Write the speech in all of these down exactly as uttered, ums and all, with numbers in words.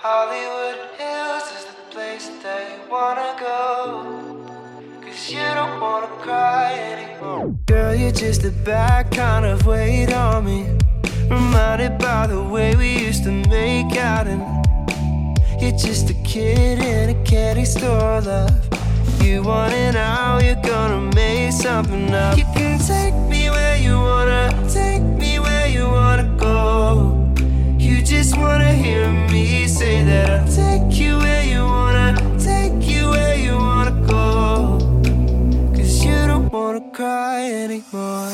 Hollywood Hills is the place that you wanna go, 'cause you don't wanna cry anymore. Girl, you're just a bad kind of weight on me, reminded by the way we used to make out. And you're just a kid in a candy store, love. You want it now, you're gonna make something up. You can take me where you wanna, take me where you wanna go. You just wanna hear me say that I'll take you where you wanna, take you where you wanna go, 'cause you don't wanna cry anymore.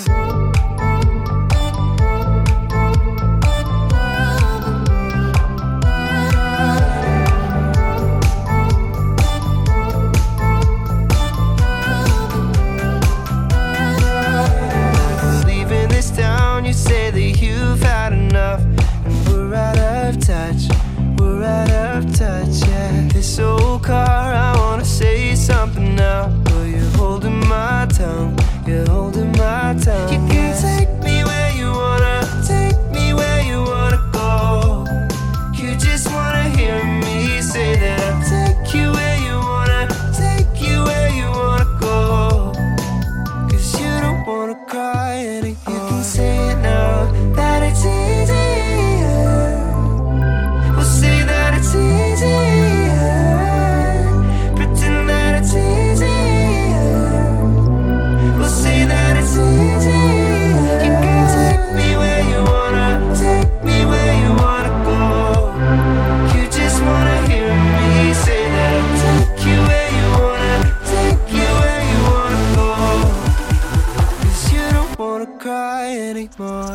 You say that you've had enough, and we're out of touch, we're out of touch, yeah. This old car, I wanna say something now, but you're holding my tongue, you're holding my tongue. You can take me where you wanna, take me where you wanna go. You just wanna hear me say that I'll take you where you wanna, take you where you wanna go, 'cause you don't wanna cry anymore. You can say it now, that it's easier. We'll say that it's easier. Pretend that it's easier. We'll say that it's easier. You can take me where you wanna, take me where you wanna go. You just wanna hear me say that I'll take you where you wanna, take you where you wanna go, 'cause you don't wanna cry anymore.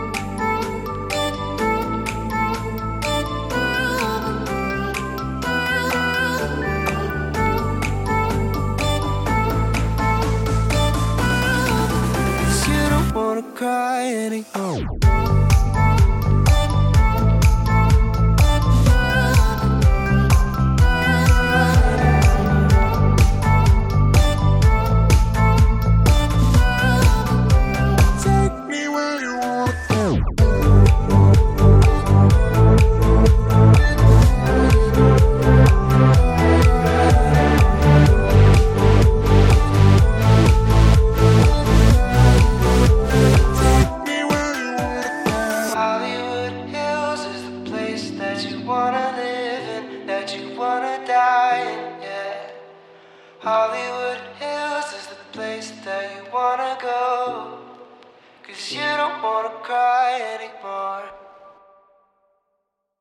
Cry anymore. Hollywood Hills is the place that you wanna go, 'cause you don't wanna cry anymore.